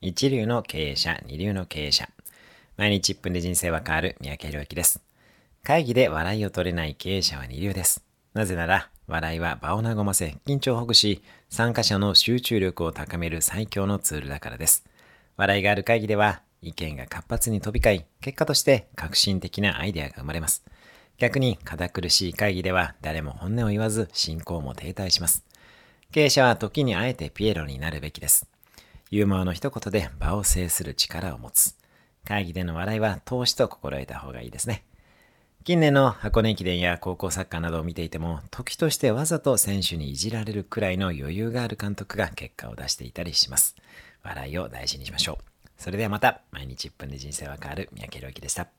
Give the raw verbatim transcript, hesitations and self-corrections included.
一流の経営者、二流の経営者。毎日いっぷんで人生は変わる三宅宏之です。会議で笑いを取れない経営者は二流です。なぜなら、笑いは場を和ませ、緊張をほぐし、参加者の集中力を高める最強のツールだからです。笑いがある会議では、意見が活発に飛び交い、結果として革新的なアイデアが生まれます。逆に堅苦しい会議では誰も本音を言わず進行も停滞します。経営者は時にあえてピエロになるべきです。ユーモアの一言で場を制する力を持つ。会議での笑いは投資と心得た方がいいですね。近年の箱根駅伝や高校サッカーなどを見ていても、時としてわざと選手にいじられるくらいの余裕がある監督が結果を出していたりします。笑いを大事にしましょう。それではまた、毎日いっぷんで人生は変わる三宅宏之でした。